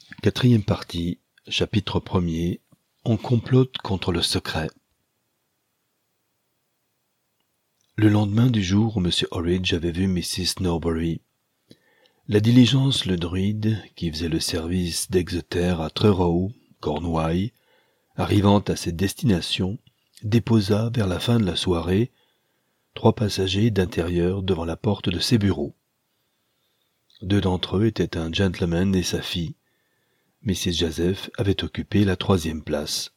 Quatrième partie, chapitre 1er. On complote contre le secret. Le lendemain du jour où M. Horridge avait vu Mrs. Norbury, la diligence Le Druide, qui faisait le service d'Exeter à Truro, Cornouailles, arrivant à cette destination, déposa vers la fin de la soirée 3 passagers d'intérieur devant la porte de ses bureaux. 2 d'entre eux étaient un gentleman et sa fille. Mrs. Jazeph avait occupé la 3e place.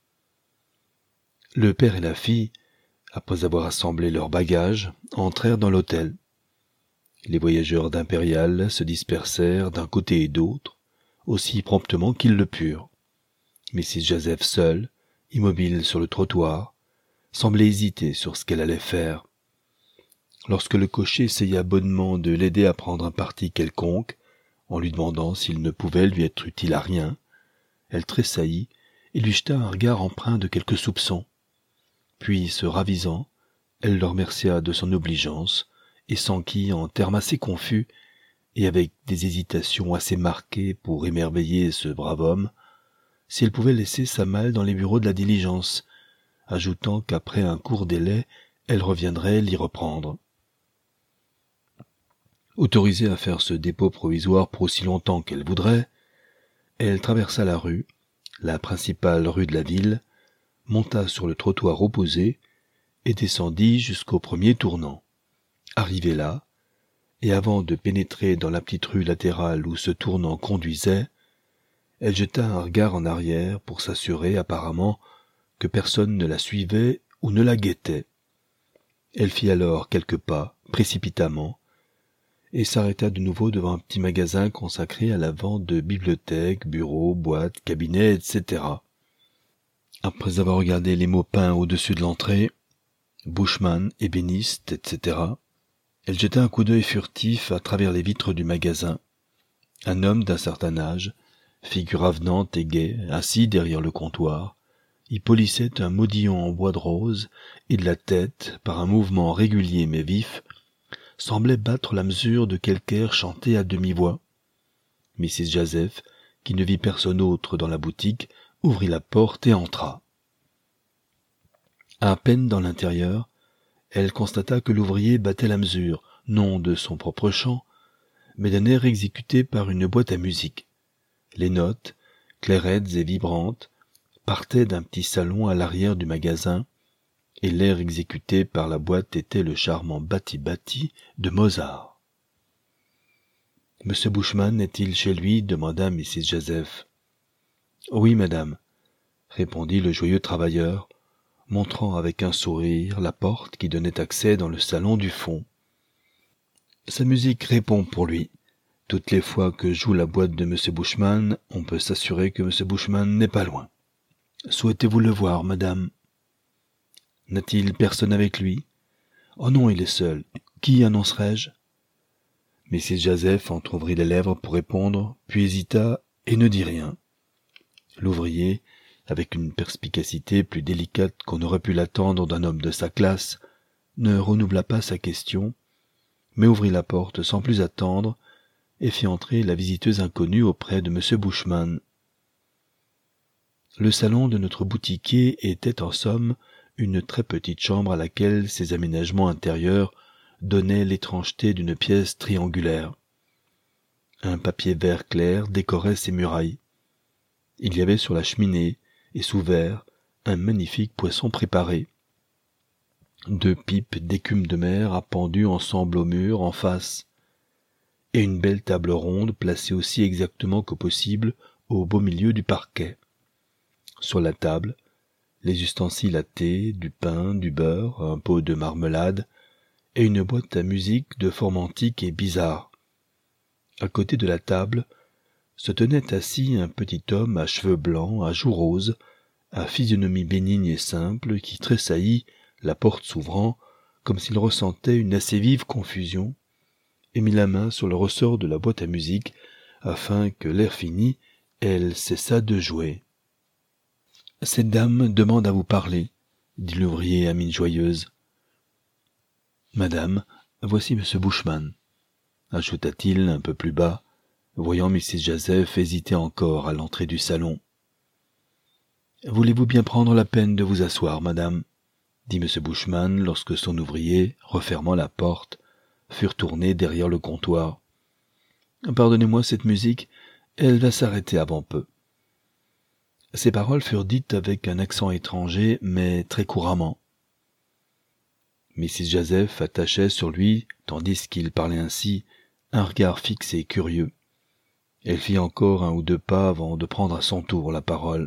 Le père et la fille, après avoir assemblé leurs bagages, entrèrent dans l'hôtel. Les voyageurs d'Impérial se dispersèrent d'un côté et d'autre, aussi promptement qu'ils le purent. Mrs. Jazeph seule, immobile sur le trottoir, semblait hésiter sur ce qu'elle allait faire. Lorsque le cocher essaya bonnement de l'aider à prendre un parti quelconque, en lui demandant s'il ne pouvait lui être utile à rien, elle tressaillit et lui jeta un regard empreint de quelques soupçons. Puis, se ravisant, elle le remercia de son obligeance et s'enquit en termes assez confus et avec des hésitations assez marquées pour émerveiller ce brave homme, si elle pouvait laisser sa malle dans les bureaux de la diligence, ajoutant qu'après un court délai, elle reviendrait l'y reprendre. Autorisée à faire ce dépôt provisoire pour aussi longtemps qu'elle voudrait, elle traversa la rue, la principale rue de la ville, monta sur le trottoir opposé et descendit jusqu'au premier tournant. Arrivée là, et avant de pénétrer dans la petite rue latérale où ce tournant conduisait, elle jeta un regard en arrière pour s'assurer apparemment que personne ne la suivait ou ne la guettait. Elle fit alors quelques pas, précipitamment, et s'arrêta de nouveau devant un petit magasin consacré à la vente de bibliothèques, bureaux, boîtes, cabinets, etc. Après avoir regardé les mots peints au-dessus de l'entrée, Bushman, ébéniste, etc., elle jeta un coup d'œil furtif à travers les vitres du magasin. Un homme d'un certain âge, figure avenante et gaie, assis derrière le comptoir, y polissait un modillon en bois de rose et de la tête, par un mouvement régulier mais vif, semblait battre la mesure de quelque air chanté à demi-voix. Mrs. Jazeph, qui ne vit personne autre dans la boutique, ouvrit la porte et entra. À peine dans l'intérieur, elle constata que l'ouvrier battait la mesure, non de son propre chant, mais d'un air exécuté par une boîte à musique. Les notes, clairettes et vibrantes, partaient d'un petit salon à l'arrière du magasin, et l'air exécuté par la boîte était le charmant bati-bati de Mozart. « Monsieur Bushman est-il chez lui » demanda Mrs. Jazeph. « Oui, madame, » répondit le joyeux travailleur, montrant avec un sourire la porte qui donnait accès dans le salon du fond. « Sa musique répond pour lui. Toutes les fois que joue la boîte de Monsieur Bushman, on peut s'assurer que Monsieur Bushman n'est pas loin. Souhaitez-vous le voir, madame ? N'a-t-il personne avec lui ? Oh non, il est seul. Qui annoncerai-je ? Mrs. Jazeph entr'ouvrit les lèvres pour répondre, puis hésita et ne dit rien. L'ouvrier, avec une perspicacité plus délicate qu'on aurait pu l'attendre d'un homme de sa classe, ne renouvela pas sa question, mais ouvrit la porte sans plus attendre et fit entrer la visiteuse inconnue auprès de M. Bushman. Le salon de notre boutiquier était en somme une très petite chambre à laquelle ses aménagements intérieurs donnaient l'étrangeté d'une pièce triangulaire. Un papier vert clair décorait ses murailles. Il y avait sur la cheminée et sous verre un magnifique poisson préparé. 2 pipes d'écume de mer appendues ensemble au mur en face, et une belle table ronde placée aussi exactement que possible au beau milieu du parquet. Sur la table, les ustensiles à thé, du pain, du beurre, un pot de marmelade et une boîte à musique de forme antique et bizarre. À côté de la table se tenait assis un petit homme à cheveux blancs, à joues roses, à physionomie bénigne et simple, qui tressaillit, la porte s'ouvrant, comme s'il ressentait une assez vive confusion, et mit la main sur le ressort de la boîte à musique, afin que, l'air fini, elle cessât de jouer. « Cette dame demande à vous parler, » dit l'ouvrier à mine joyeuse. « Madame, voici M. Bushman, » ajouta-t-il un peu plus bas, voyant Mrs. Jazeph hésiter encore à l'entrée du salon. « Voulez-vous bien prendre la peine de vous asseoir, madame ?» dit M. Bushman lorsque son ouvrier, refermant la porte, fut retourné derrière le comptoir. « Pardonnez-moi cette musique, elle va s'arrêter avant peu. » Ces paroles furent dites avec un accent étranger, mais très couramment. Mrs. Jazeph attachait sur lui, tandis qu'il parlait ainsi, un regard fixe et curieux. Elle fit encore un ou deux pas avant de prendre à son tour la parole.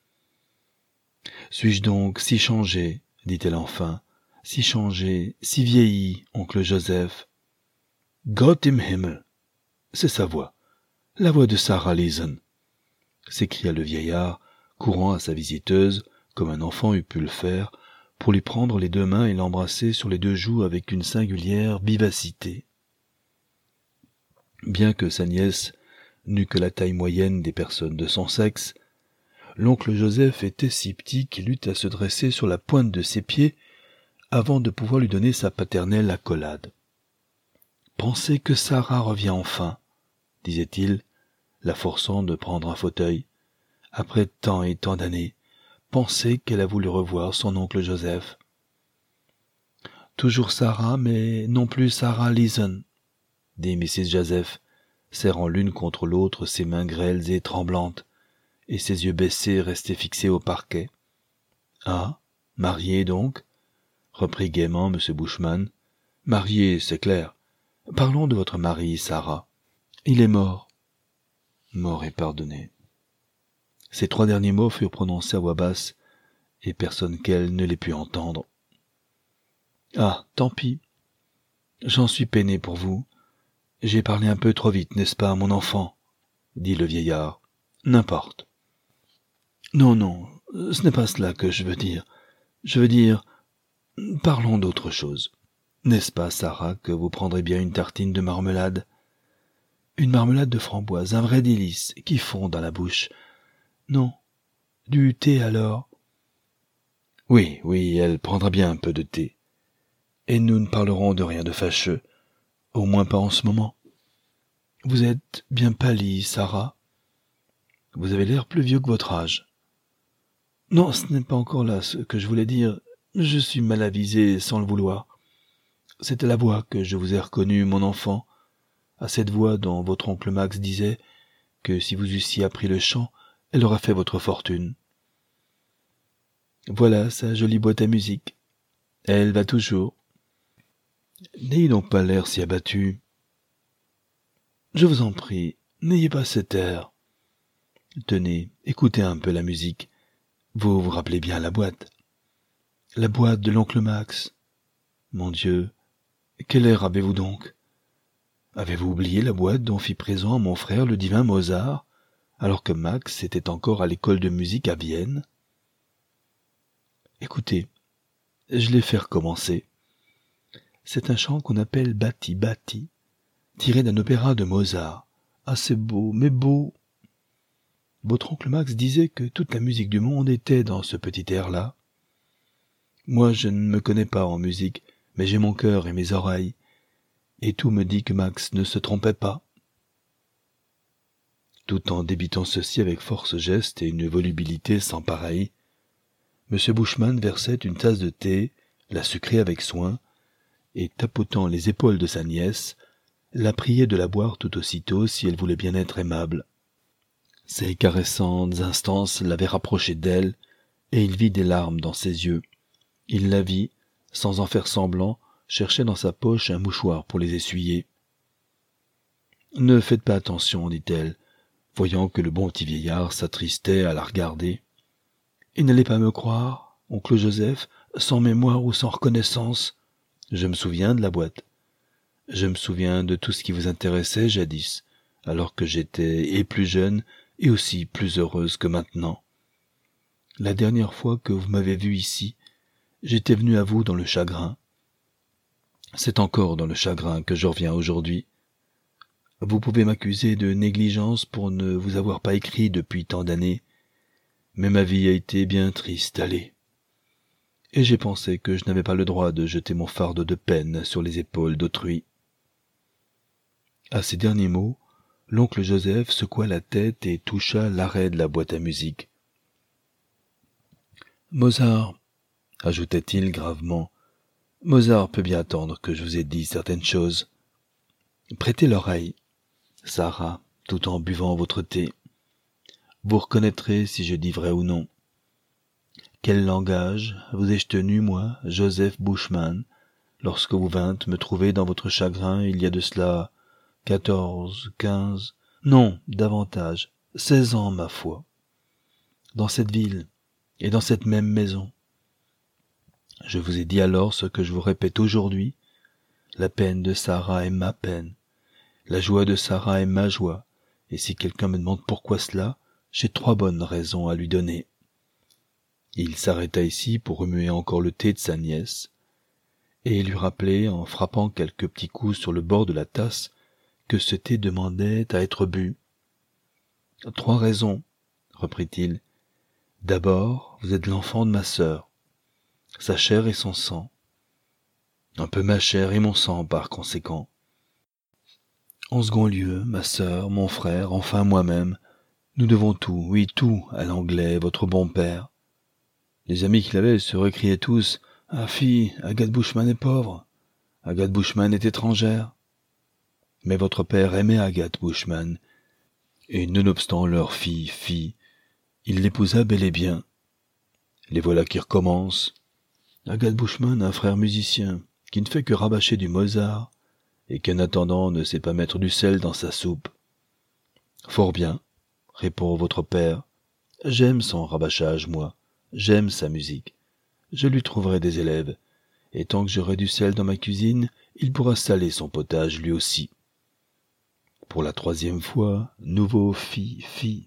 « Suis-je donc si changé, dit-elle enfin, si changé, si vieilli, oncle Joseph. Gott im Himmel! C'est sa voix, la voix de Sarah Leeson, s'écria le vieillard, courant à sa visiteuse, comme un enfant eût pu le faire, pour lui prendre les deux mains et l'embrasser sur les deux joues avec une singulière vivacité. Bien que sa nièce n'eût que la taille moyenne des personnes de son sexe, l'oncle Joseph était si petit qu'il eut à se dresser sur la pointe de ses pieds avant de pouvoir lui donner sa paternelle accolade. « Pensez que Sarah revient enfin, » disait-il, la forçant de prendre un fauteuil. « Après tant et tant d'années, pensez qu'elle a voulu revoir son oncle Joseph. »« Toujours Sarah, mais non plus Sarah Leeson, » dit Mrs. Jazeph, serrant l'une contre l'autre ses mains grêles et tremblantes, et ses yeux baissés restaient fixés au parquet. « Ah, mariée donc ?» reprit gaiement M. Bushman. « Mariée, c'est clair. Parlons de votre mari, Sarah. Il est mort. » Mort et pardonné. Ces trois derniers mots furent prononcés à voix basse, et personne qu'elle ne les put entendre. « Ah, tant pis. J'en suis peiné pour vous. J'ai parlé un peu trop vite, n'est-ce pas, mon enfant ?» dit le vieillard. « N'importe. »« Non, non, ce n'est pas cela que je veux dire. Je veux dire, parlons d'autre chose. N'est-ce pas, Sarah, que vous prendrez bien une tartine de marmelade? Une marmelade de framboise, un vrai délice, qui fond dans la bouche. Non, du thé alors? Oui, oui, elle prendra bien un peu de thé. Et nous ne parlerons de rien de fâcheux, au moins pas en ce moment. Vous êtes bien pâlie, Sarah. Vous avez l'air plus vieux que votre âge. Non, ce n'est pas encore là ce que je voulais dire. Je suis mal avisé sans le vouloir. C'est à la voix que je vous ai reconnu, mon enfant, à cette voix dont votre oncle Max disait que si vous eussiez appris le chant, elle aurait fait votre fortune. Voilà sa jolie boîte à musique. Elle va toujours. N'ayez donc pas l'air si abattu. Je vous en prie, n'ayez pas cet air. Tenez, écoutez un peu la musique. Vous vous rappelez bien la boîte? La boîte de l'oncle Max. Mon Dieu, quel air avez-vous donc? Avez-vous oublié la boîte dont fit présent à mon frère le divin Mozart, alors que Max était encore à l'école de musique à Vienne? Écoutez, je l'ai fait recommencer. C'est un chant qu'on appelle Batti Batti, tiré d'un opéra de Mozart. Ah, c'est beau, mais beau. Votre oncle Max disait que toute la musique du monde était dans ce petit air-là. Moi, je ne me connais pas en musique, mais j'ai mon cœur et mes oreilles, et tout me dit que Max ne se trompait pas. Tout en débitant ceci avec force geste et une volubilité sans pareille, M. Bushman versait une tasse de thé, la sucrait avec soin, et tapotant les épaules de sa nièce, la priait de la boire tout aussitôt si elle voulait bien être aimable. Ces caressantes instances l'avaient rapproché d'elle, et il vit des larmes dans ses yeux. Il la vit, sans en faire semblant, chercher dans sa poche un mouchoir pour les essuyer. « Ne faites pas attention, dit-elle, voyant que le bon petit vieillard s'attristait à la regarder. « Et n'allez pas me croire, oncle Joseph, sans mémoire ou sans reconnaissance. Je me souviens de la boîte. Je me souviens de tout ce qui vous intéressait jadis, alors que j'étais et plus jeune et aussi plus heureuse que maintenant. La dernière fois que vous m'avez vue ici, j'étais venu à vous dans le chagrin. C'est encore dans le chagrin que je reviens aujourd'hui. Vous pouvez m'accuser de négligence pour ne vous avoir pas écrit depuis tant d'années, mais ma vie a été bien triste, allez. Et j'ai pensé que je n'avais pas le droit de jeter mon fardeau de peine sur les épaules d'autrui. » À ces derniers mots, L'oncle Joseph secoua la tête et toucha l'arrêt de la boîte à musique. « Mozart, ajouta-t-il gravement, Mozart peut bien attendre que je vous ai dit certaines choses. Prêtez l'oreille, Sarah, tout en buvant votre thé. Vous reconnaîtrez si je dis vrai ou non. Quel langage vous ai-je tenu, moi, Joseph Bushman, lorsque vous vîntes me trouver dans votre chagrin il y a de cela 14, 15, non, davantage, 16 ans, ma foi, dans cette ville et dans cette même maison. Je vous ai dit alors ce que je vous répète aujourd'hui, la peine de Sarah est ma peine, la joie de Sarah est ma joie, et si quelqu'un me demande pourquoi cela, j'ai 3 bonnes raisons à lui donner. » Il s'arrêta ici pour remuer encore le thé de sa nièce, et lui rappeler, en frappant quelques petits coups sur le bord de la tasse, que ce thé demandait à être bu. « 3 raisons, reprit-il. D'abord, vous êtes l'enfant de ma sœur, sa chair et son sang, un peu ma chair et mon sang par conséquent. En second lieu, ma sœur, mon frère, enfin moi-même, nous devons tout, oui tout, à l'anglais, votre bon père. Les amis qu'il avait se récriaient tous « Ah fi, Agathe Bushman est pauvre, Agathe Bushman est étrangère. » Mais votre père aimait Agathe Bushman, et nonobstant leur fille, il l'épousa bel et bien. Les voilà qui recommencent. Agathe Bushman a un frère musicien, qui ne fait que rabâcher du Mozart, et qui en attendant ne sait pas mettre du sel dans sa soupe. Fort bien, répond votre père. J'aime son rabâchage, moi. J'aime sa musique. Je lui trouverai des élèves, et tant que j'aurai du sel dans ma cuisine, il pourra saler son potage lui aussi. Pour la 3e fois, nouveau fi.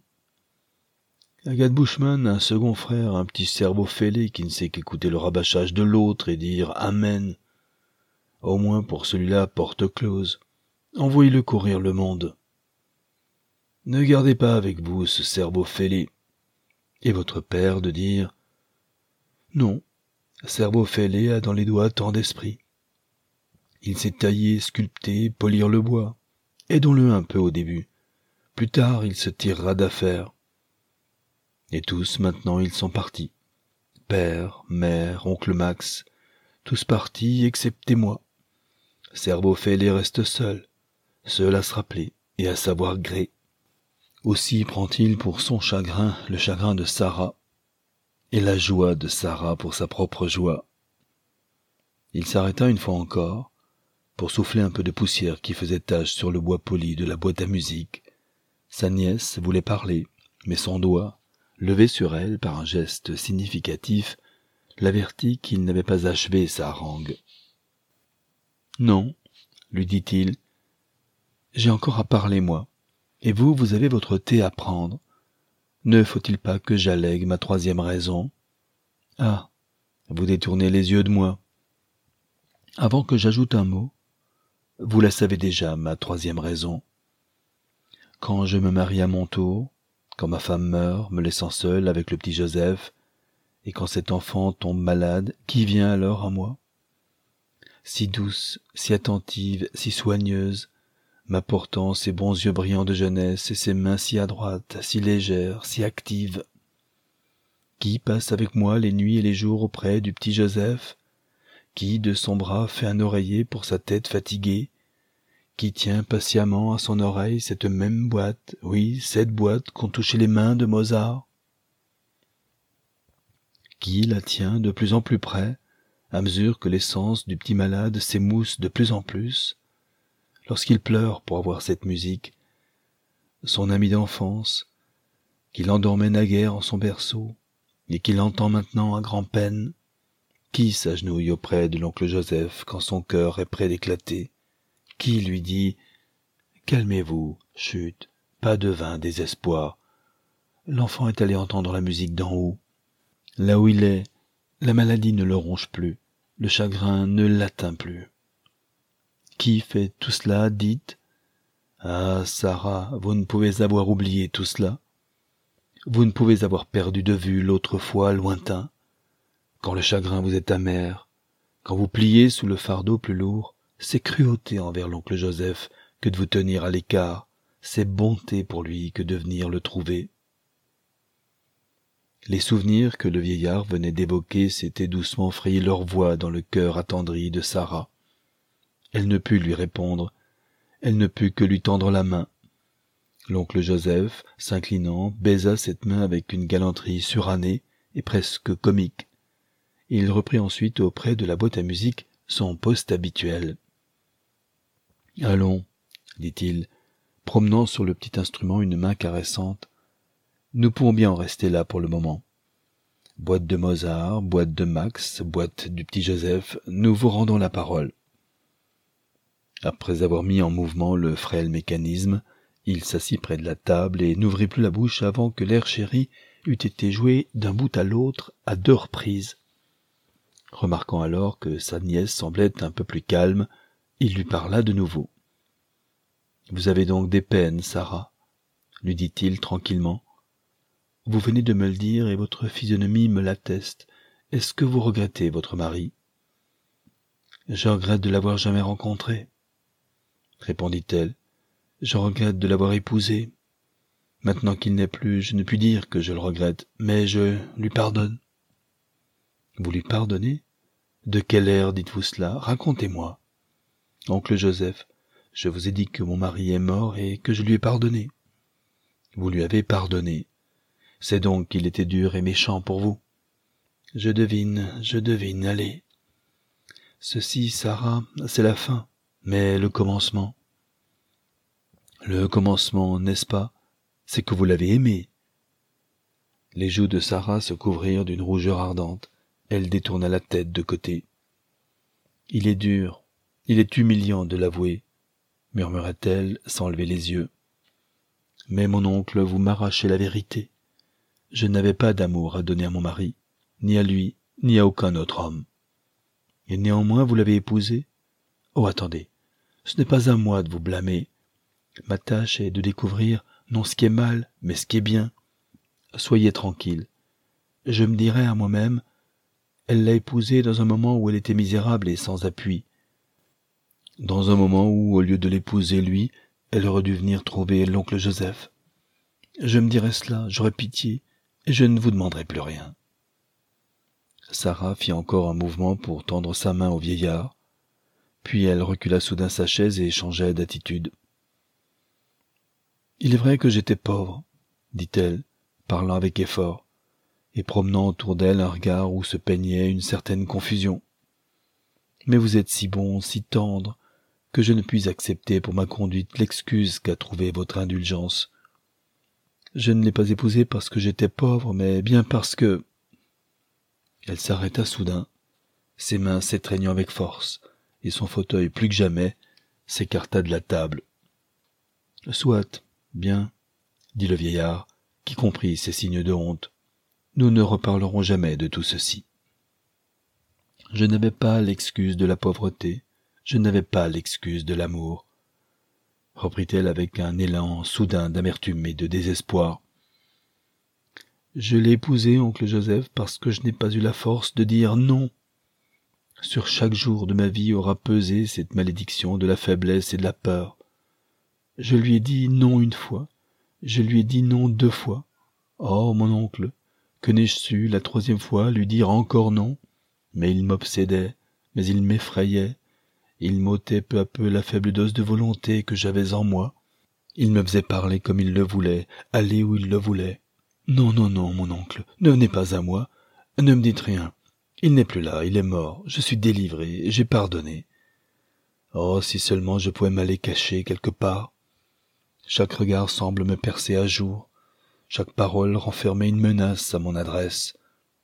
Agathe Bushman a un second frère, un petit cerveau fêlé qui ne sait qu'écouter le rabâchage de l'autre et dire Amen. Au moins pour celui-là, porte close. Envoyez-le courir le monde. Ne gardez pas avec vous ce cerveau fêlé. Et votre père de dire non, cerveau fêlé a dans les doigts tant d'esprit. Il sait tailler, sculpter, polir le bois. Aidons-le un peu au début. Plus tard, il se tirera d'affaire. Et tous, maintenant, ils sont partis. Père, mère, oncle Max, tous partis, excepté moi. Cerveau fêlé reste seul à se rappeler et à savoir gré. Aussi prend-il pour son chagrin le chagrin de Sarah, et la joie de Sarah pour sa propre joie. Il s'arrêta une fois encore, pour souffler un peu de poussière qui faisait tache sur le bois poli de la boîte à musique. Sa nièce voulait parler, mais son doigt, levé sur elle par un geste significatif, l'avertit qu'il n'avait pas achevé sa harangue. « Non, lui dit-il, j'ai encore à parler, moi, et vous avez votre thé à prendre. Ne faut-il pas que j'allègue ma 3e raison? Ah, vous détournez les yeux de moi. Avant que j'ajoute un mot, vous la savez déjà, ma 3e raison. Quand je me marie à mon tour, quand ma femme meurt, me laissant seule avec le petit Joseph, et quand cet enfant tombe malade, qui vient alors à moi? Si douce, si attentive, si soigneuse, m'apportant ses bons yeux brillants de jeunesse et ses mains si adroites, si légères, si actives. Qui passe avec moi les nuits et les jours auprès du petit Joseph? Qui de son bras fait un oreiller pour sa tête fatiguée? Qui tient patiemment à son oreille cette même boîte, oui, cette boîte qu'ont touché les mains de Mozart? Qui la tient de plus en plus près, à mesure que l'essence du petit malade s'émousse de plus en plus, lorsqu'il pleure pour avoir cette musique, son ami d'enfance, qu'il endormait naguère en son berceau, et qu'il entend maintenant à grand-peine, qui s'agenouille auprès de l'oncle Joseph quand son cœur est près d'éclater, qui lui dit « Calmez-vous, chut, pas de vain désespoir. L'enfant est allé entendre la musique d'en haut. Là où il est, la maladie ne le ronge plus, le chagrin ne l'atteint plus. » Qui fait tout cela, dites? Ah, Sarah, vous ne pouvez avoir oublié tout cela. Vous ne pouvez avoir perdu de vue l'autrefois lointain. Quand le chagrin vous est amer, quand vous pliez sous le fardeau plus lourd, c'est cruauté envers l'oncle Joseph que de vous tenir à l'écart, c'est bonté pour lui que de venir le trouver. Les souvenirs que le vieillard venait d'évoquer s'étaient doucement frayé leur voie dans le cœur attendri de Sarah. Elle ne put lui répondre, elle ne put que lui tendre la main. L'oncle Joseph, s'inclinant, baisa cette main avec une galanterie surannée et presque comique. Il reprit ensuite auprès de la boîte à musique son poste habituel. « Allons, dit-il, promenant sur le petit instrument une main caressante, nous pouvons bien en rester là pour le moment. Boîte de Mozart, boîte de Max, boîte du petit Joseph, nous vous rendons la parole. » Après avoir mis en mouvement le frêle mécanisme, il s'assit près de la table et n'ouvrit plus la bouche avant que l'air chéri eût été joué d'un bout à l'autre à 2 reprises. Remarquant alors que sa nièce semblait un peu plus calme, il lui parla de nouveau. « Vous avez donc des peines, Sarah ?» lui dit-il tranquillement. « Vous venez de me le dire et votre physionomie me l'atteste. Est-ce que vous regrettez votre mari ?»« Je regrette de l'avoir jamais rencontré, » répondit-elle. « Je regrette de l'avoir épousé. Maintenant qu'il n'est plus, je ne puis dire que je le regrette, mais je lui pardonne. » « Vous lui pardonnez ? De quel air dites-vous cela ? Racontez-moi. »« Oncle Joseph, je vous ai dit que mon mari est mort et que je lui ai pardonné. »« Vous lui avez pardonné. C'est donc qu'il était dur et méchant pour vous. »« Je devine, allez. »« Ceci, Sarah, c'est la fin, mais le commencement. »« Le commencement, n'est-ce pas ? C'est que vous l'avez aimé. » Les joues de Sarah se couvrirent d'une rougeur ardente. Elle détourna la tête de côté. « Il est dur, il est humiliant de l'avouer, » murmura-t-elle sans lever les yeux. « Mais mon oncle, vous m'arrachez la vérité. Je n'avais pas d'amour à donner à mon mari, ni à lui, ni à aucun autre homme. Et néanmoins vous l'avez épousé ? Oh, attendez, ce n'est pas à moi de vous blâmer. Ma tâche est de découvrir non ce qui est mal, mais ce qui est bien. Soyez tranquille. Je me dirai à moi-même, elle l'a épousé dans un moment où elle était misérable et sans appui. Dans un moment où, au lieu de l'épouser lui, elle aurait dû venir trouver l'oncle Joseph. Je me dirai cela, j'aurai pitié, et je ne vous demanderai plus rien. » Sarah fit encore un mouvement pour tendre sa main au vieillard, puis elle recula soudain sa chaise et changea d'attitude. « Il est vrai que j'étais pauvre, » dit-elle, parlant avec effort, et promenant autour d'elle un regard où se peignait une certaine confusion. « Mais vous êtes si bon, si tendre, que je ne puis accepter pour ma conduite l'excuse qu'a trouvée votre indulgence. Je ne l'ai pas épousé parce que j'étais pauvre, mais bien parce que... » Elle s'arrêta soudain, ses mains s'étreignant avec force, et son fauteuil, plus que jamais, s'écarta de la table. « Soit, bien, » dit le vieillard, qui comprit ces signes de honte. « Nous ne reparlerons jamais de tout ceci. Je n'avais pas l'excuse de la pauvreté, je n'avais pas l'excuse de l'amour, » reprit-elle avec un élan soudain d'amertume et de désespoir. « Je l'ai épousé, oncle Joseph, parce que je n'ai pas eu la force de dire non. Sur chaque jour de ma vie aura pesé cette malédiction de la faiblesse et de la peur. Je lui ai dit non 1 fois, je lui ai dit non 2 fois. Oh, mon oncle, que n'ai-je su, la 3e fois, lui dire encore non? Mais il m'obsédait, mais il m'effrayait. Il m'ôtait peu à peu la faible dose de volonté que j'avais en moi. Il me faisait parler comme il le voulait, aller où il le voulait. Non, non, non, mon oncle, ne venez pas à moi, ne me dites rien. Il n'est plus là, il est mort, je suis délivré, j'ai pardonné. Oh, si seulement je pouvais m'aller cacher quelque part. Chaque regard semble me percer à jour. Chaque parole renfermait une menace à mon adresse.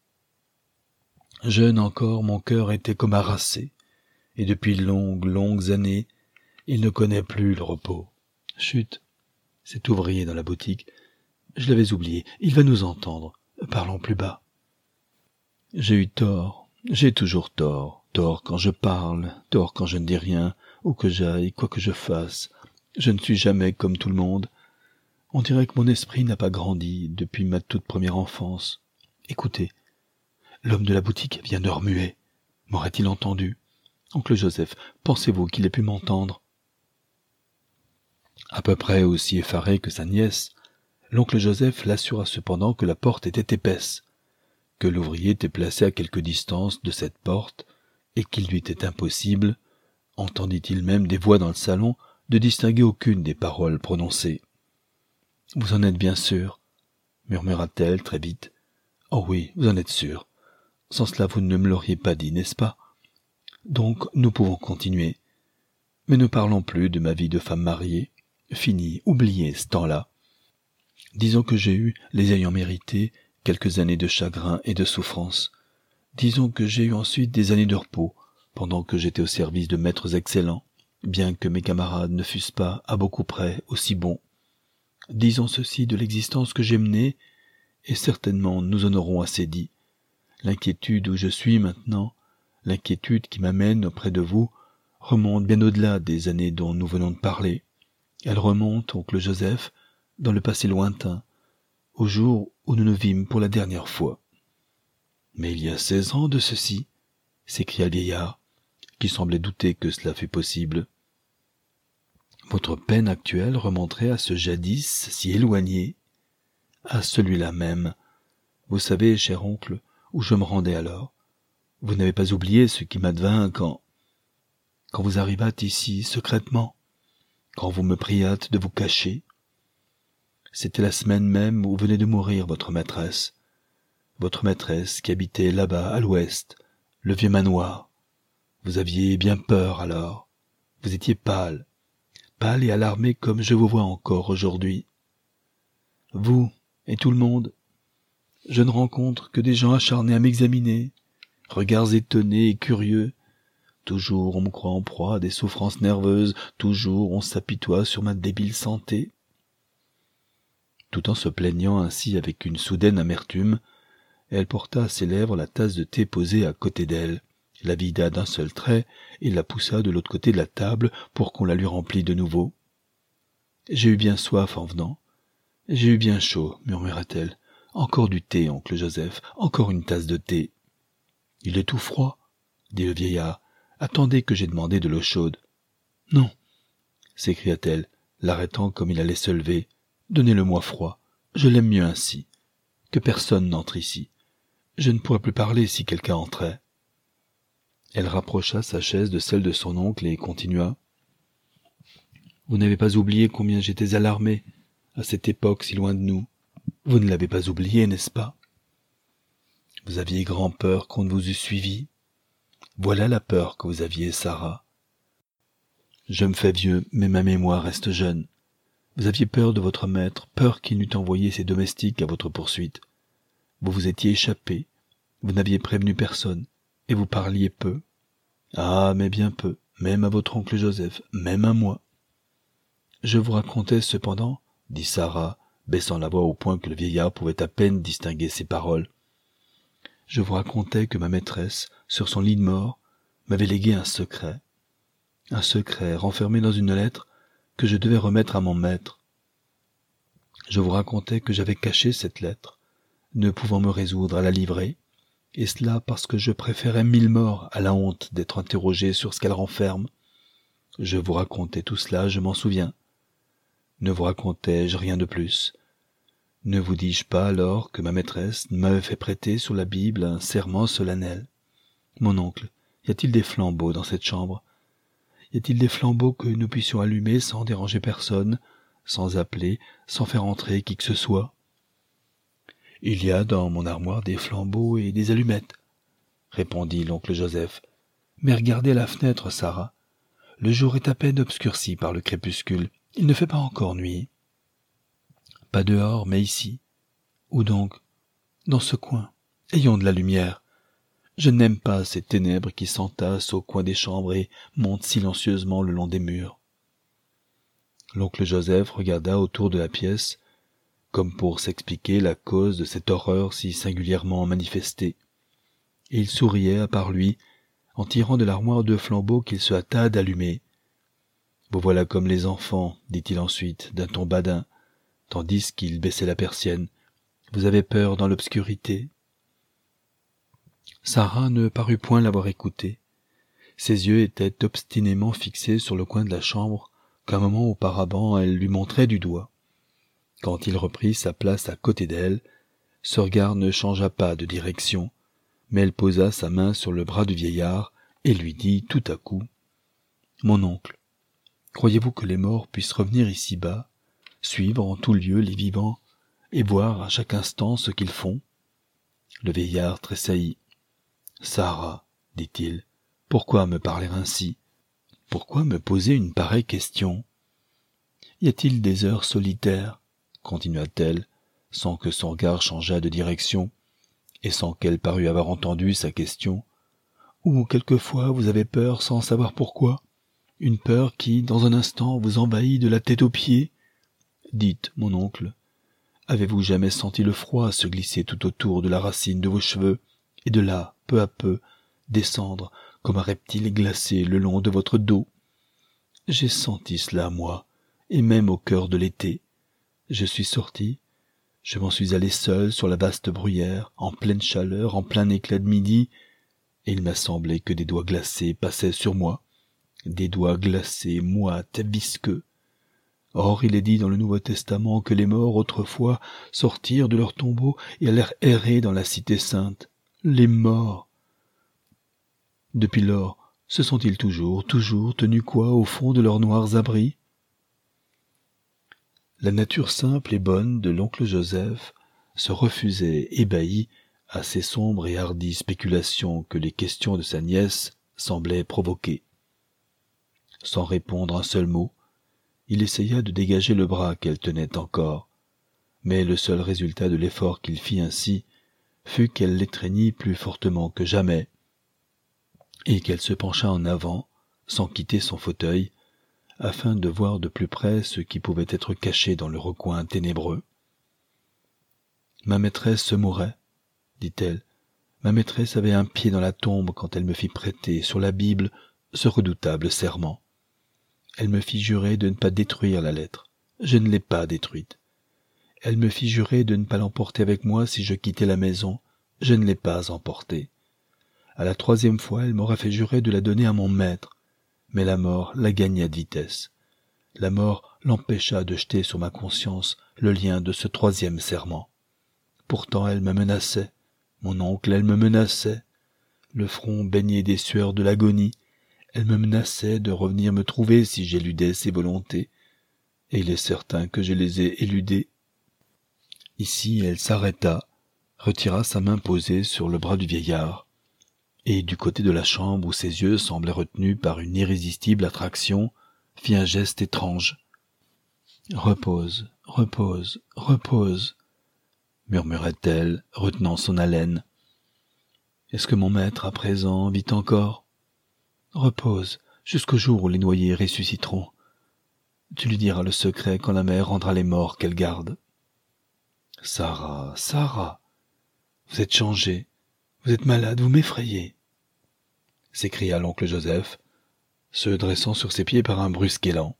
Jeune encore, mon cœur était comme harassé, et depuis longues années, il ne connaît plus le repos. Chut, cet ouvrier dans la boutique, je l'avais oublié, il va nous entendre. Parlons plus bas. J'ai eu tort, j'ai toujours tort, tort quand je parle, tort quand je ne dis rien, où que j'aille, quoi que je fasse. Je ne suis jamais comme tout le monde. On dirait que mon esprit n'a pas grandi depuis ma toute première enfance. Écoutez, l'homme de la boutique vient de remuer. M'aurait-il entendu? Oncle Joseph, pensez-vous qu'il ait pu m'entendre? À peu près aussi effaré que sa nièce, l'oncle Joseph l'assura cependant que la porte était épaisse, que l'ouvrier était placé à quelque distance de cette porte, et qu'il lui était impossible, entendit-il même des voix dans le salon, de distinguer aucune des paroles prononcées. « Vous en êtes bien sûr ?» murmura-t-elle très vite. « Oh oui, vous en êtes sûr. Sans cela vous ne me l'auriez pas dit, n'est-ce pas? Donc nous pouvons continuer. Mais ne parlons plus de ma vie de femme mariée. Fini, oubliez ce temps-là. Disons que j'ai eu, les ayant mérités, quelques années de chagrin et de souffrance. Disons que j'ai eu ensuite des années de repos, pendant que j'étais au service de maîtres excellents, bien que mes camarades ne fussent pas, à beaucoup près, aussi bons. Disons ceci de l'existence que j'ai menée, et certainement nous en aurons assez dit. L'inquiétude où je suis maintenant, l'inquiétude qui m'amène auprès de vous, remonte bien au-delà des années dont nous venons de parler. Elle remonte, oncle Joseph, dans le passé lointain, au jour où nous nous vîmes pour la dernière fois. « Mais il y a 16 ans de ceci !» s'écria le vieillard, qui semblait douter que cela fût possible. « Votre peine actuelle remonterait à ce jadis si éloigné, à celui-là même. Vous savez, cher oncle, où je me rendais alors. Vous n'avez pas oublié ce qui m'advint quand vous arrivâtes ici secrètement, quand vous me priâtes de vous cacher. C'était la semaine même où venait de mourir votre maîtresse qui habitait là-bas à l'ouest, le vieux manoir. Vous aviez bien peur alors. Vous étiez pâle et alarmé comme je vous vois encore aujourd'hui. Vous et tout le monde. Je ne rencontre que des gens acharnés à m'examiner, regards étonnés et curieux. Toujours on me croit en proie à des souffrances nerveuses, toujours on s'apitoie sur ma débile santé. » Tout en se plaignant ainsi avec une soudaine amertume, elle porta à ses lèvres la tasse de thé posée à côté d'elle, la vida d'un seul trait et la poussa de l'autre côté de la table pour qu'on la lui remplît de nouveau. « J'ai eu bien soif en venant. J'ai eu bien chaud, murmura-t-elle. Encore du thé, oncle Joseph, encore une tasse de thé. »« Il est tout froid, » dit le vieillard. « Attendez que j'ai demandé de l'eau chaude. »« Non, » s'écria-t-elle, l'arrêtant comme il allait se lever. « Donnez-le-moi froid. Je l'aime mieux ainsi. Que personne n'entre ici. Je ne pourrais plus parler si quelqu'un entrait. » Elle rapprocha sa chaise de celle de son oncle et continua. « Vous n'avez pas oublié combien j'étais alarmé à cette époque si loin de nous. Vous ne l'avez pas oublié, n'est-ce pas? Vous aviez grand peur qu'on ne vous eût suivi. Voilà la peur que vous aviez, Sarah. Je me fais vieux, mais ma mémoire reste jeune. Vous aviez peur de votre maître, peur qu'il n'eût envoyé ses domestiques à votre poursuite. Vous vous étiez échappé, vous n'aviez prévenu personne, et vous parliez peu. Ah, mais bien peu, même à votre oncle Joseph, même à moi. Je vous racontais cependant, dit Sarah, baissant la voix au point que le vieillard pouvait à peine distinguer ses paroles. Je vous racontais que ma maîtresse, sur son lit de mort, m'avait légué un secret renfermé dans une lettre que je devais remettre à mon maître. Je vous racontais que j'avais caché cette lettre, ne pouvant me résoudre à la livrer, et cela parce que je préférais 1000 morts à la honte d'être interrogé sur ce qu'elle renferme. Je vous racontais tout cela, je m'en souviens. Ne vous racontais-je rien de plus? Ne vous dis-je pas alors que ma maîtresse m'avait fait prêter sur la Bible un serment solennel? Mon oncle, y a-t-il des flambeaux dans cette chambre? Y a-t-il des flambeaux que nous puissions allumer sans déranger personne, sans appeler, sans faire entrer qui que ce soit? Il y a dans mon armoire des flambeaux et des allumettes, répondit l'oncle Joseph. Mais regardez à la fenêtre, Sarah. Le jour est à peine obscurci par le crépuscule. Il ne fait pas encore nuit. Pas dehors, mais ici. Où donc? Dans ce coin. Ayons de la lumière. Je n'aime pas ces ténèbres qui s'entassent au coin des chambres et montent silencieusement le long des murs. L'oncle Joseph regarda autour de la pièce, comme pour s'expliquer la cause de cette horreur si singulièrement manifestée. Et il souriait à part lui, en tirant de l'armoire 2 flambeaux qu'il se hâta d'allumer. « Vous voilà comme les enfants, dit-il ensuite, d'un ton badin, tandis qu'il baissait la persienne. Vous avez peur dans l'obscurité. » Sarah ne parut point l'avoir écouté. Ses yeux étaient obstinément fixés sur le coin de la chambre, qu'un moment auparavant elle lui montrait du doigt. Quand il reprit sa place à côté d'elle, ce regard ne changea pas de direction, mais elle posa sa main sur le bras du vieillard et lui dit tout à coup « Mon oncle, croyez-vous que les morts puissent revenir ici-bas, suivre en tout lieu les vivants et voir à chaque instant ce qu'ils font ?» Le vieillard tressaillit. « Sarah, dit-il, pourquoi me parler ainsi? Pourquoi me poser une pareille question? Y a-t-il des heures solitaires, continua-t-elle, sans que son regard changeât de direction, et sans qu'elle parût avoir entendu sa question, où quelquefois vous avez peur sans savoir pourquoi, une peur qui, dans un instant, vous envahit de la tête aux pieds? Dites, mon oncle, avez-vous jamais senti le froid se glisser tout autour de la racine de vos cheveux, et de là, peu à peu, descendre comme un reptile glacé le long de votre dos? J'ai senti cela, moi, et même au cœur de l'été. Je suis sorti, je m'en suis allé seul sur la vaste bruyère, en pleine chaleur, en plein éclat de midi, et il m'a semblé que des doigts glacés passaient sur moi, des doigts glacés, moites, visqueux. Or, il est dit dans le Nouveau Testament que les morts autrefois sortirent de leur tombeau et allèrent errer dans la cité sainte. Les morts! Depuis lors, se sont-ils toujours tenus quoi au fond de leurs noirs abris? La nature simple et bonne de l'oncle Joseph se refusait ébahie à ces sombres et hardies spéculations que les questions de sa nièce semblaient provoquer. Sans répondre un seul mot, il essaya de dégager le bras qu'elle tenait encore, mais le seul résultat de l'effort qu'il fit ainsi fut qu'elle l'étreignit plus fortement que jamais, et qu'elle se pencha en avant, sans quitter son fauteuil, afin de voir de plus près ce qui pouvait être caché dans le recoin ténébreux. « Ma maîtresse se mourait, dit-elle. Ma maîtresse avait un pied dans la tombe quand elle me fit prêter sur la Bible ce redoutable serment. Elle me fit jurer de ne pas détruire la lettre. Je ne l'ai pas détruite. Elle me fit jurer de ne pas l'emporter avec moi si je quittais la maison. Je ne l'ai pas emportée. À la 3e fois, elle m'aura fait jurer de la donner à mon maître. Mais la mort la gagna de vitesse. La mort l'empêcha de jeter sur ma conscience le lien de ce 3e serment. Pourtant elle me menaçait, mon oncle, elle me menaçait, le front baigné des sueurs de l'agonie, elle me menaçait de revenir me trouver si j'éludais ses volontés, et il est certain que je les ai éludées. » Ici elle s'arrêta, retira sa main posée sur le bras du vieillard, et du côté de la chambre où ses yeux semblaient retenus par une irrésistible attraction, fit un geste étrange. « Repose, repose, repose, » murmurait-elle, retenant son haleine. « Est-ce que mon maître, à présent, vit encore? Repose, jusqu'au jour où les noyés ressusciteront. Tu lui diras le secret quand la mère rendra les morts qu'elle garde. »« Sarah, Sarah, vous êtes changée, vous êtes malade, vous m'effrayez !» s'écria l'oncle Joseph, se dressant sur ses pieds par un brusque élan.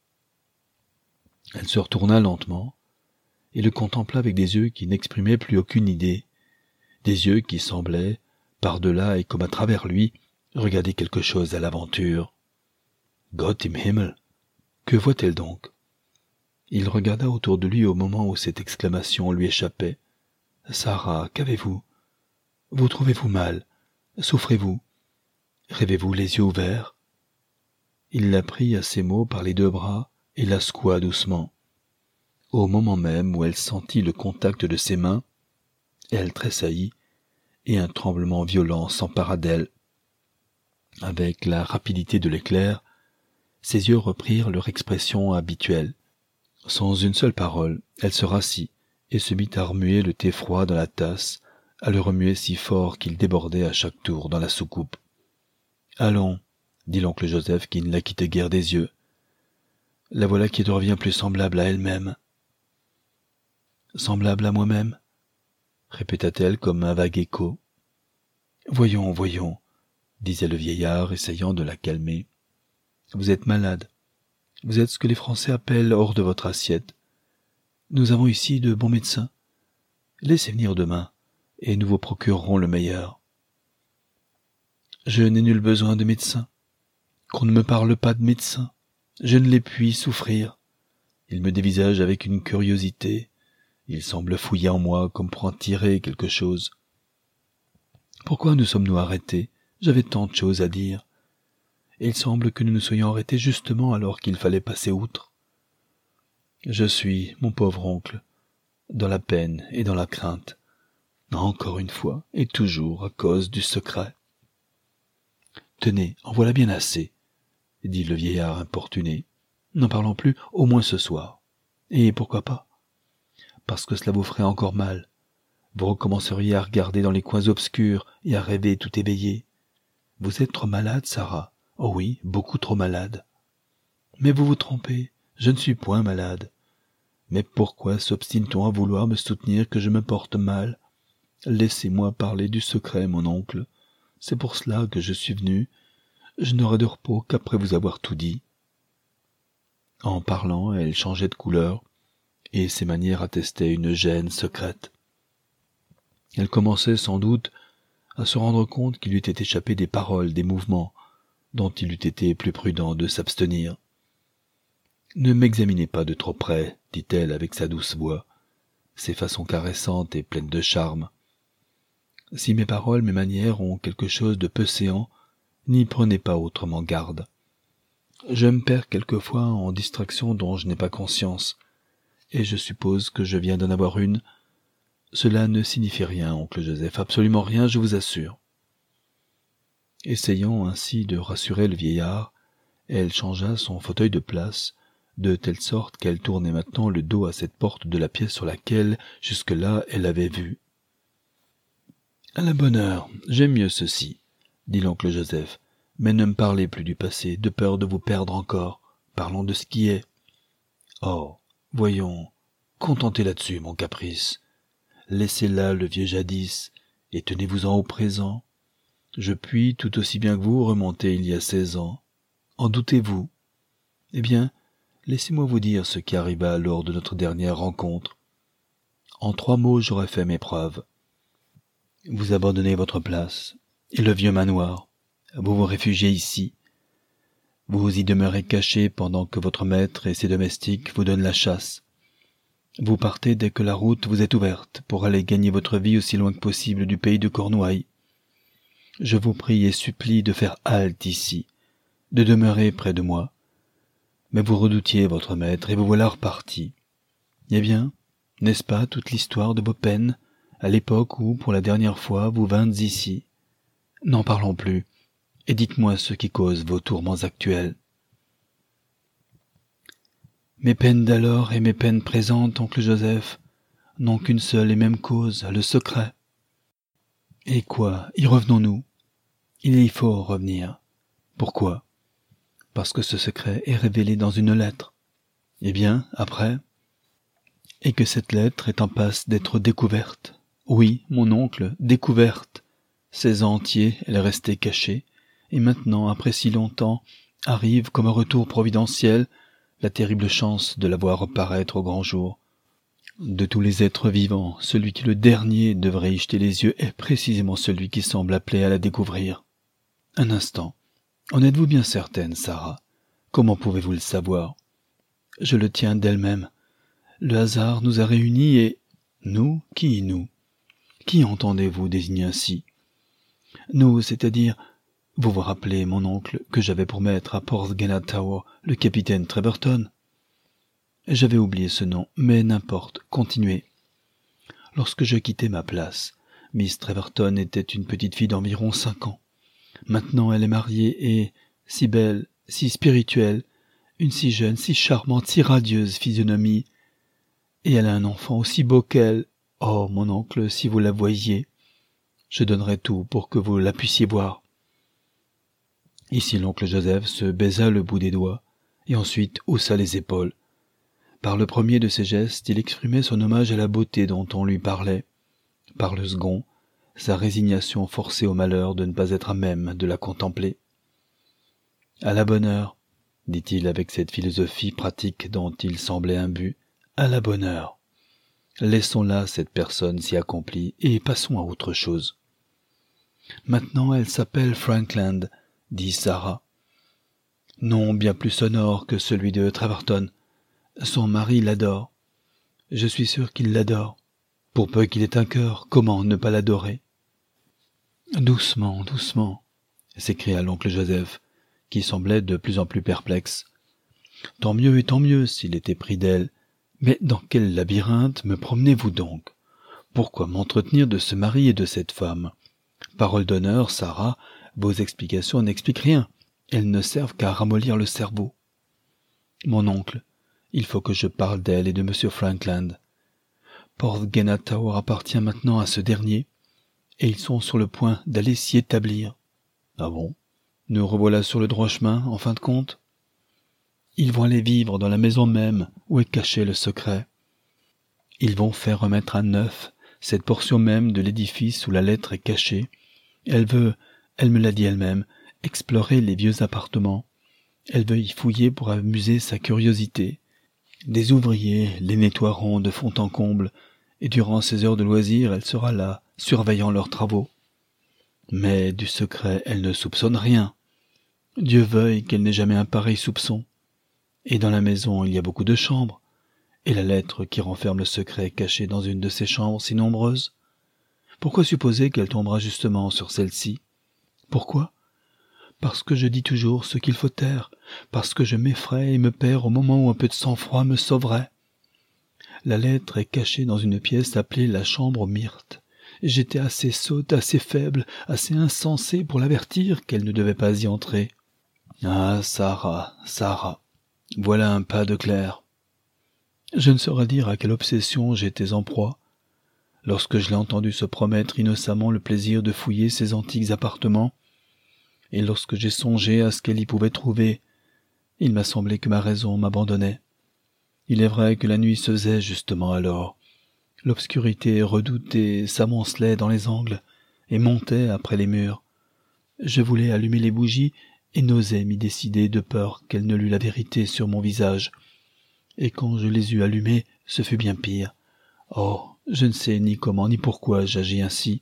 Elle se retourna lentement et le contempla avec des yeux qui n'exprimaient plus aucune idée, des yeux qui semblaient, par-delà et comme à travers lui, regarder quelque chose à l'aventure. Gott im Himmel! Que voit-elle donc? Il regarda autour de lui au moment où cette exclamation lui échappait. « Sarah, qu'avez-vous? Vous trouvez-vous mal? Souffrez-vous? Rêvez-vous les yeux ouverts ?» Il la prit à ces mots par les 2 bras et la secoua doucement. Au moment même où elle sentit le contact de ses mains, elle tressaillit et un tremblement violent s'empara d'elle. Avec la rapidité de l'éclair, ses yeux reprirent leur expression habituelle. Sans une seule parole, elle se rassit et se mit à remuer le thé froid dans la tasse, à le remuer si fort qu'il débordait à chaque tour dans la soucoupe. « Allons, » dit l'oncle Joseph qui ne la quittait guère des yeux. « La voilà qui devient plus semblable à elle-même. »« Semblable à moi-même » répéta-t-elle comme un vague écho. « Voyons, voyons, » disait le vieillard, essayant de la calmer. « Vous êtes malade. Vous êtes ce que les Français appellent hors de votre assiette. Nous avons ici de bons médecins. Laissez venir demain, et nous vous procurerons le meilleur. »« Je n'ai nul besoin de médecin. Qu'on ne me parle pas de médecin. Je ne les puis souffrir. Il me dévisage avec une curiosité. Il semble fouiller en moi comme pour en tirer quelque chose. Pourquoi nous sommes-nous arrêtés? J'avais tant de choses à dire. Et il semble que nous nous soyons arrêtés justement alors qu'il fallait passer outre. Je suis, mon pauvre oncle, dans la peine et dans la crainte. Encore une fois, et toujours à cause du secret. Tenez, en voilà bien assez, dit le vieillard importuné. N'en parlons plus, au moins ce soir. Et pourquoi pas? Parce que cela vous ferait encore mal. Vous recommenceriez à regarder dans les coins obscurs et à rêver tout éveillé. Vous êtes trop malade, Sarah. Oh oui, beaucoup trop malade. Mais vous vous trompez, je ne suis point malade. Mais pourquoi s'obstine-t-on à vouloir me soutenir que je me porte mal? Laissez-moi parler du secret, mon oncle. C'est pour cela que je suis venu. Je n'aurai de repos qu'après vous avoir tout dit. En parlant, elle changeait de couleur, et ses manières attestaient une gêne secrète. Elle commençait sans doute à se rendre compte qu'il lui était échappé des paroles, des mouvements, dont il eût été plus prudent de s'abstenir. « Ne m'examinez pas de trop près, dit-elle avec sa douce voix, ses façons caressantes et pleines de charme. Si mes paroles, mes manières ont quelque chose de peu séant, n'y prenez pas autrement garde. Je me perds quelquefois en distractions dont je n'ai pas conscience, et je suppose que je viens d'en avoir une. Cela ne signifie rien, oncle Joseph, absolument rien, je vous assure. » Essayant ainsi de rassurer le vieillard, elle changea son fauteuil de place, de telle sorte qu'elle tournait maintenant le dos à cette porte de la pièce sur laquelle, jusque-là, elle avait vu. « À la bonne heure, j'aime mieux ceci, » dit l'oncle Joseph, « mais ne me parlez plus du passé, de peur de vous perdre encore. Parlons de ce qui est. » « Oh, voyons, contentez là-dessus, mon caprice. Laissez là le vieux jadis, et tenez-vous-en au présent. Je puis, tout aussi bien que vous, remonter il y a 16 ans. En doutez-vous? Eh bien, laissez-moi vous dire ce qui arriva lors de notre dernière rencontre. En 3 mots, j'aurais fait mes preuves. Vous abandonnez votre place, et le vieux manoir. Vous vous réfugiez ici. Vous y demeurez caché pendant que votre maître et ses domestiques vous donnent la chasse. Vous partez dès que la route vous est ouverte pour aller gagner votre vie aussi loin que possible du pays de Cornouailles. Je vous prie et supplie de faire halte ici, de demeurer près de moi. Mais vous redoutiez votre maître et vous voilà reparti. Eh bien, n'est-ce pas toute l'histoire de vos peines, à l'époque où, pour la dernière fois, vous vîntes ici? N'en parlons plus, et dites-moi ce qui cause vos tourments actuels. Mes peines d'alors et mes peines présentes, oncle Joseph, n'ont qu'une seule et même cause, le secret. Et quoi, y revenons-nous? Il y faut revenir. Pourquoi? Parce que ce secret est révélé dans une lettre. Eh bien, après? Et que cette lettre est en passe d'être découverte. Oui, mon oncle, découverte. 16 ans entiers, elle est restée cachée, et maintenant, après si longtemps, arrive comme un retour providentiel la terrible chance de la voir reparaître au grand jour. De tous les êtres vivants, celui qui le dernier devrait y jeter les yeux est précisément celui qui semble appelé à la découvrir. Un instant. En êtes-vous bien certaine, Sarah? Comment pouvez-vous le savoir? Je le tiens d'elle-même. Le hasard nous a réunis et... Nous? Qui nous? Qui entendez-vous désigner ainsi? Nous, c'est-à-dire... Vous vous rappelez, mon oncle, que j'avais pour maître à Porthgenna Tower le capitaine Treverton? J'avais oublié ce nom, mais n'importe, continuez. Lorsque je quittai ma place, Miss Treverton était une petite fille d'environ 5 ans. Maintenant elle est mariée et, si belle, si spirituelle, une si jeune, si charmante, si radieuse physionomie. Et elle a un enfant aussi beau qu'elle. Oh, mon oncle, si vous la voyiez, je donnerais tout pour que vous la puissiez voir. Ici l'oncle Joseph se baisa le bout des doigts, et ensuite haussa les épaules. Par le premier de ces gestes, il exprimait son hommage à la beauté dont on lui parlait. Par le second, sa résignation forcée au malheur de ne pas être à même de la contempler. « À la bonne heure, » dit-il avec cette philosophie pratique dont il semblait imbu, « à la bonne heure. Laissons là cette personne si accomplie et passons à autre chose. Maintenant elle s'appelle Frankland, dit Sarah. nom bien plus sonore que celui de Treverton. Son mari l'adore. Je suis sûr qu'il l'adore. Pour peu qu'il ait un cœur, comment ne pas l'adorer? Doucement, doucement, s'écria l'oncle Joseph, qui semblait de plus en plus perplexe. Tant mieux et tant mieux s'il était pris d'elle. Mais dans quel labyrinthe me promenez-vous donc? Pourquoi m'entretenir de ce mari et de cette femme? Parole d'honneur, Sarah, vos explications n'expliquent rien. Elles ne servent qu'à ramollir le cerveau. Mon oncle, il faut que je parle d'elle et de M. Frankland. Porthgenna Tower appartient maintenant à ce dernier, et ils sont sur le point d'aller s'y établir. Ah bon? Nous revoilà sur le droit chemin, en fin de compte? Ils vont aller vivre dans la maison même où est caché le secret. Ils vont faire remettre à neuf cette portion même de l'édifice où la lettre est cachée. Elle veut, elle me l'a dit elle-même, explorer les vieux appartements. Elle veut y fouiller pour amuser sa curiosité. Des ouvriers les nettoieront de fond en comble, et durant ses heures de loisir, elle sera là, surveillant leurs travaux. Mais du secret, elle ne soupçonne rien. Dieu veuille qu'elle n'ait jamais un pareil soupçon. Et dans la maison, il y a beaucoup de chambres, et la lettre qui renferme le secret est cachée dans une de ces chambres si nombreuses. Pourquoi supposer qu'elle tombera justement sur celle-ci? Pourquoi? Parce que je dis toujours ce qu'il faut taire, parce que je m'effraie et me perds au moment où un peu de sang-froid me sauverait. La lettre est cachée dans une pièce appelée la chambre myrte. J'étais assez sotte, assez faible, assez insensé pour l'avertir qu'elle ne devait pas y entrer. Ah, Sarah, Sarah, voilà un pas de clair. Je ne saurais dire à quelle obsession j'étais en proie. Lorsque je l'ai entendu se promettre innocemment le plaisir de fouiller ces antiques appartements, et lorsque j'ai songé à ce qu'elle y pouvait trouver, il m'a semblé que ma raison m'abandonnait. Il est vrai que la nuit se faisait justement alors. L'obscurité redoutée s'amoncelait dans les angles et montait après les murs. Je voulais allumer les bougies et n'osais m'y décider de peur qu'elle ne lût la vérité sur mon visage. Et quand je les eus allumées, ce fut bien pire. Oh, je ne sais ni comment ni pourquoi j'agis ainsi.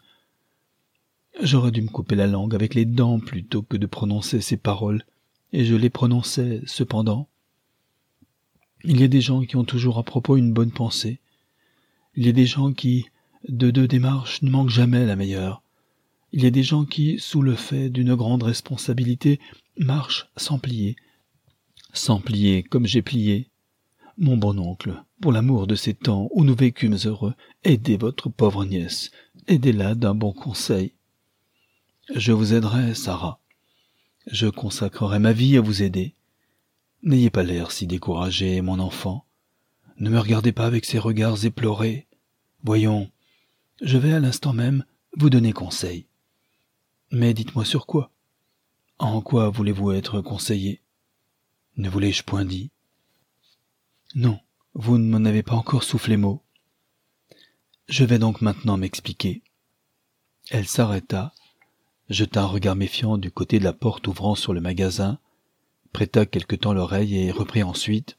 J'aurais dû me couper la langue avec les dents plutôt que de prononcer ces paroles, et je les prononçais cependant. Il y a des gens qui ont toujours à propos une bonne pensée. Il y a des gens qui, de deux démarches, ne manquent jamais la meilleure. Il y a des gens qui, sous le fait d'une grande responsabilité, marchent sans plier comme j'ai plié. Mon bon oncle, pour l'amour de ces temps où nous vécûmes heureux, aidez votre pauvre nièce, aidez-la d'un bon conseil. Je vous aiderai, Sarah. Je consacrerai ma vie à vous aider. N'ayez pas l'air si découragé, mon enfant. Ne me regardez pas avec ces regards éplorés. Voyons, je vais à l'instant même vous donner conseil. Mais dites-moi sur quoi? En quoi voulez-vous être conseillé? Ne vous l'ai-je point dit? Non, vous ne m'en avez pas encore soufflé mot. Je vais donc maintenant m'expliquer. Elle s'arrêta, jeta un regard méfiant du côté de la porte ouvrant sur le magasin, prêta quelque temps l'oreille et reprit ensuite.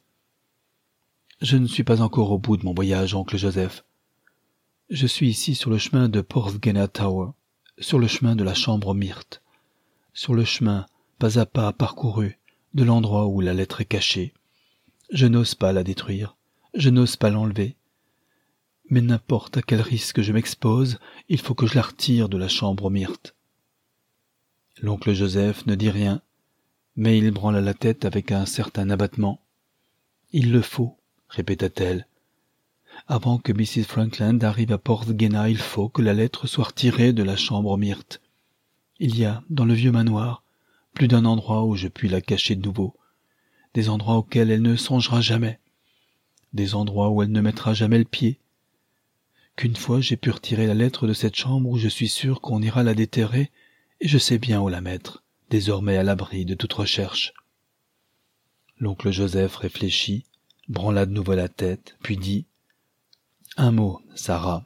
Je ne suis pas encore au bout de mon voyage, oncle Joseph. Je suis ici sur le chemin de Porthgenna Tower, sur le chemin de la chambre myrte, sur le chemin, pas à pas parcouru, de l'endroit où la lettre est cachée. Je n'ose pas la détruire, je n'ose pas l'enlever. Mais n'importe à quel risque je m'expose, il faut que je la retire de la chambre myrte. L'oncle Joseph ne dit rien, mais il branla la tête avec un certain abattement. « Il le faut, » répéta-t-elle. « Avant que Mrs. Frankland arrive à Porthgenna, il faut que la lettre soit retirée de la chambre myrte. Il y a, dans le vieux manoir, plus d'un endroit où je puis la cacher de nouveau, des endroits auxquels elle ne songera jamais, des endroits où elle ne mettra jamais le pied. Qu'une fois j'ai pu retirer la lettre de cette chambre où je suis sûr qu'on ira la déterrer, et je sais bien où la mettre, désormais à l'abri de toute recherche. » L'oncle Joseph réfléchit, branla de nouveau la tête, puis dit « Un mot, Sarah.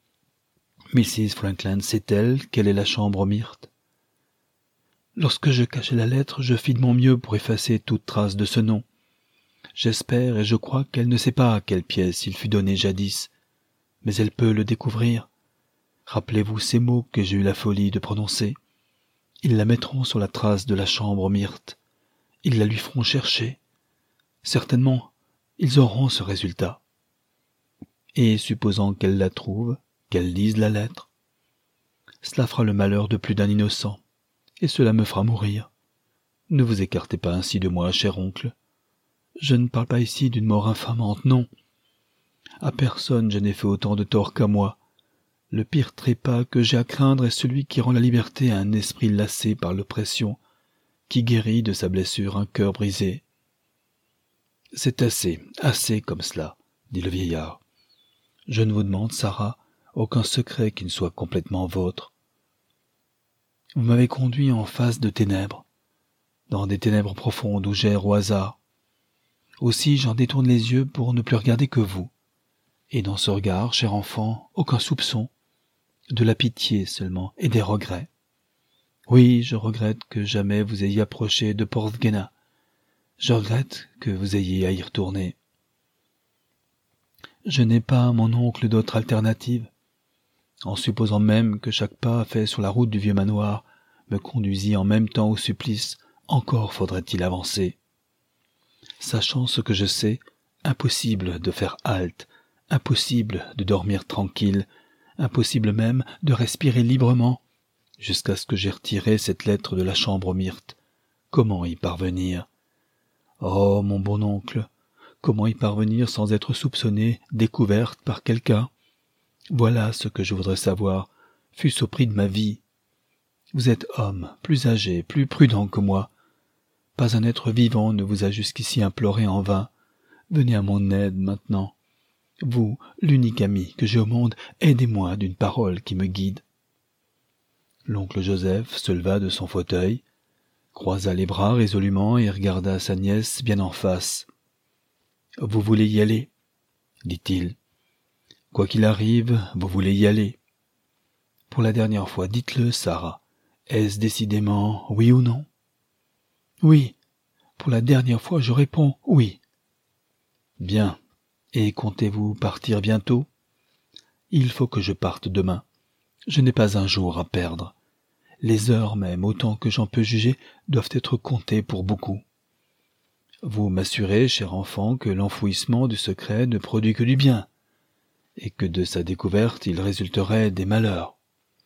Mrs. Frankland sait-elle quelle est la chambre myrte? » Lorsque je cachai la lettre, je fis de mon mieux pour effacer toute trace de ce nom. J'espère et je crois qu'elle ne sait pas à quelle pièce il fut donné jadis, mais elle peut le découvrir. Rappelez-vous ces mots que j'ai eu la folie de prononcer. Ils la mettront sur la trace de la chambre myrte. ils la lui feront chercher. Certainement, ils auront ce résultat. Et supposant qu'elle la trouve, qu'elle lise la lettre, cela fera le malheur de plus d'un innocent, et cela me fera mourir. Ne vous écartez pas ainsi de moi, cher oncle. Je ne parle pas ici d'une mort infamante, non. À personne je n'ai fait autant de tort qu'à moi. Le pire trépas que j'ai à craindre est celui qui rend la liberté à un esprit lassé par l'oppression, qui guérit de sa blessure un cœur brisé. C'est assez, assez comme cela, dit le vieillard. Je ne vous demande, Sarah, aucun secret qui ne soit complètement vôtre. Vous m'avez conduit en face de ténèbres, dans des ténèbres profondes où j'erre au hasard. Aussi j'en détourne les yeux pour ne plus regarder que vous. Et dans ce regard, cher enfant, aucun soupçon, de la pitié seulement et des regrets. Oui, je regrette que jamais vous ayez approché de Porthgenna. Je regrette que vous ayez à y retourner. Je n'ai pas, mon oncle, d'autre alternative. En supposant même que chaque pas fait sur la route du vieux manoir me conduisit en même temps au supplice, encore faudrait-il avancer. Sachant ce que je sais, impossible de faire halte, impossible de dormir tranquille, impossible même de respirer librement, jusqu'à ce que j'aie retiré cette lettre de la chambre myrte. Comment y parvenir? Oh, mon bon oncle, comment y parvenir sans être soupçonnée, découverte par quelqu'un? Voilà ce que je voudrais savoir, fût-ce au prix de ma vie. Vous êtes homme, plus âgé, plus prudent que moi. Pas un être vivant ne vous a jusqu'ici imploré en vain. Venez à mon aide maintenant. Vous, l'unique ami que j'ai au monde, aidez-moi d'une parole qui me guide. L'oncle Joseph se leva de son fauteuil, croisa les bras résolument et regarda sa nièce bien en face. « Vous voulez y aller ?» dit-il. « Quoi qu'il arrive, vous voulez y aller. Pour la dernière fois, dites-le, Sarah. Est-ce décidément oui ou non ?»« Oui. Pour la dernière fois, je réponds oui. »« Bien. Et comptez-vous partir bientôt ?»« Il faut que je parte demain. Je n'ai pas un jour à perdre. Les heures même, autant que j'en peux juger, doivent être comptées pour beaucoup. Vous m'assurez, cher enfant, que l'enfouissement du secret ne produit que du bien, et que de sa découverte il résulterait des malheurs.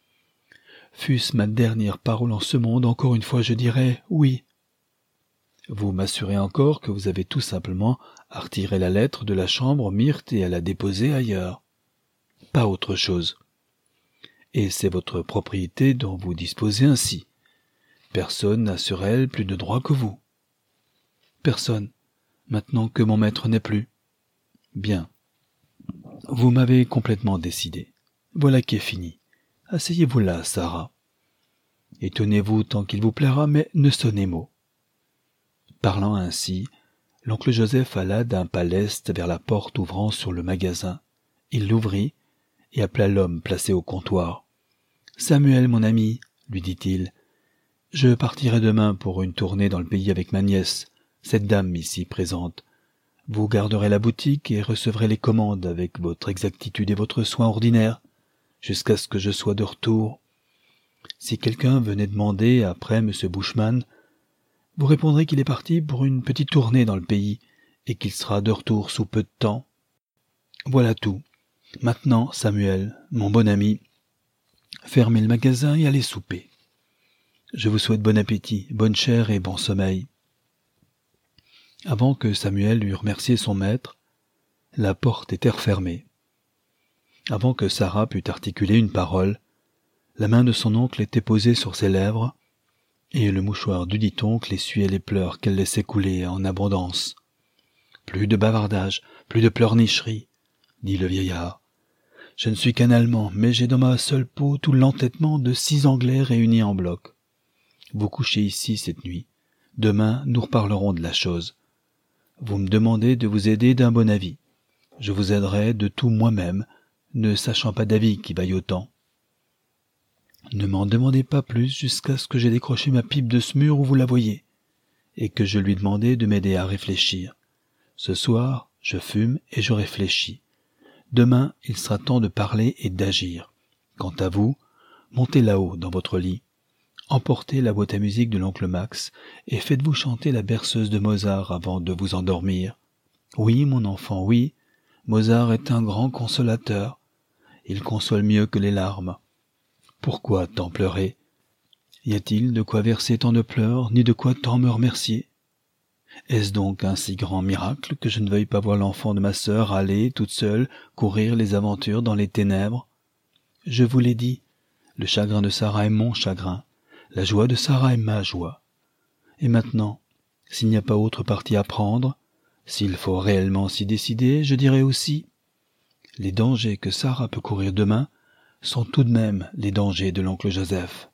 Fût-ce ma dernière parole en ce monde, encore une fois je dirais oui. Vous m'assurez encore que vous avez tout simplement à retirer la lettre de la chambre myrte et à la déposer ailleurs. Pas autre chose. Et c'est votre propriété dont vous disposez ainsi. Personne n'a sur elle plus de droit que vous. Personne, maintenant que mon maître n'est plus. Bien. Vous m'avez complètement décidé. Voilà qui est fini. Asseyez-vous là, Sarah. Étonnez-vous tant qu'il vous plaira, mais ne sonnez mot. Parlant ainsi, l'oncle Joseph alla d'un pas leste vers la porte ouvrant sur le magasin. Il l'ouvrit et appela l'homme placé au comptoir. « Samuel, mon ami, lui dit-il, je partirai demain pour une tournée dans le pays avec ma nièce, cette dame ici présente. Vous garderez la boutique et recevrez les commandes avec votre exactitude et votre soin ordinaire, jusqu'à ce que je sois de retour. Si quelqu'un venait demander après M. Bushman, vous répondrez qu'il est parti pour une petite tournée dans le pays et qu'il sera de retour sous peu de temps. Voilà tout. Maintenant, Samuel, mon bon ami, fermez le magasin et allez souper. Je vous souhaite bon appétit, bonne chère et bon sommeil. » Avant que Samuel eût remercié son maître, la porte était refermée. Avant que Sarah pût articuler une parole, la main de son oncle était posée sur ses lèvres, et le mouchoir dudit oncle essuyait les pleurs qu'elle laissait couler en abondance. « Plus de bavardage, plus de pleurnicherie, » dit le vieillard. « Je ne suis qu'un Allemand, mais j'ai dans ma seule peau tout l'entêtement de 6 Anglais réunis en bloc. Vous couchez ici cette nuit. Demain, nous reparlerons de la chose. Vous me demandez de vous aider d'un bon avis. Je vous aiderai de tout moi-même, ne sachant pas d'avis qui vaille autant. Ne m'en demandez pas plus jusqu'à ce que j'ai décroché ma pipe de ce mur où vous la voyez, et que je lui demandé de m'aider à réfléchir. Ce soir, je fume et je réfléchis. Demain, il sera temps de parler et d'agir. Quant à vous, montez là-haut dans votre lit. Emportez la boîte à musique de l'oncle Max et faites-vous chanter la berceuse de Mozart avant de vous endormir. Oui, mon enfant, oui, Mozart est un grand consolateur. Il console mieux que les larmes. Pourquoi tant pleurer? Y a-t-il de quoi verser tant de pleurs, ni de quoi tant me remercier? Est-ce donc un si grand miracle que je ne veuille pas voir l'enfant de ma sœur aller, toute seule, courir les aventures dans les ténèbres? Je vous l'ai dit, le chagrin de Sarah est mon chagrin, la joie de Sarah est ma joie. Et maintenant, s'il n'y a pas autre parti à prendre, s'il faut réellement s'y décider, je dirais aussi, les dangers que Sarah peut courir demain sont tout de même les dangers de l'oncle Joseph.